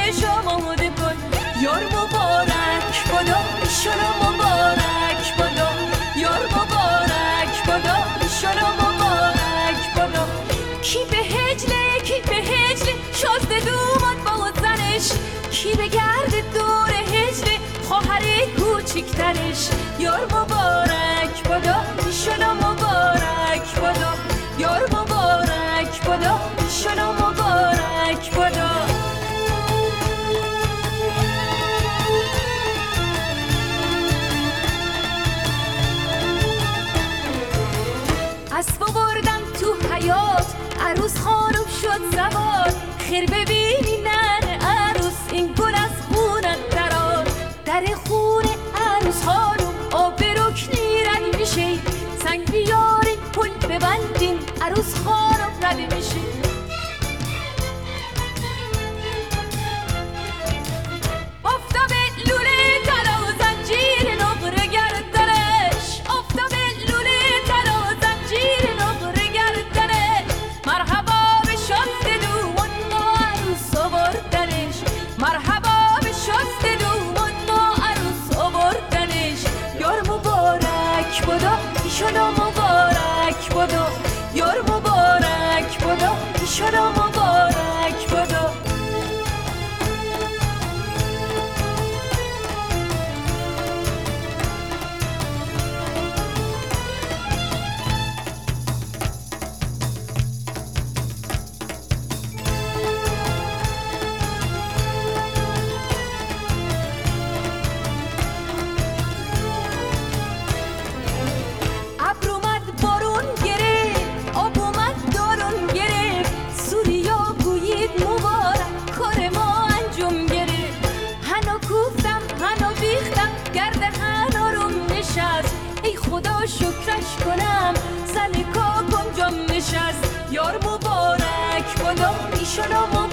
خودش آماده کن. یار مبارک بادا ایشالا مبارک بادا. یار مبارک بادا ایشالا مبارک بادا. کی به هجله کی به هجله شازده دوماد با زنش. کی به گرد دور هجله خواهر کوچیکترش. یار مبارک بادا ایشالا مبارک بادا. یار مبارک بادا ایشالا مبارک بادا. اسبو بردم تو حیات عروس خانم شد سوار. خیر ببینی نن عروس این گل از خونت درار. در خونه عروس خانم آب رکنی رد میشه. سنگ بیارین پل ببندین عروس خانم رد میشه. ایشالا مبارک بادا. یار مبارک بادا ایشالا مبارک بادا. خدا شکرش کنم زن کا کنجم نشست. یار مبارک بادا ایشالا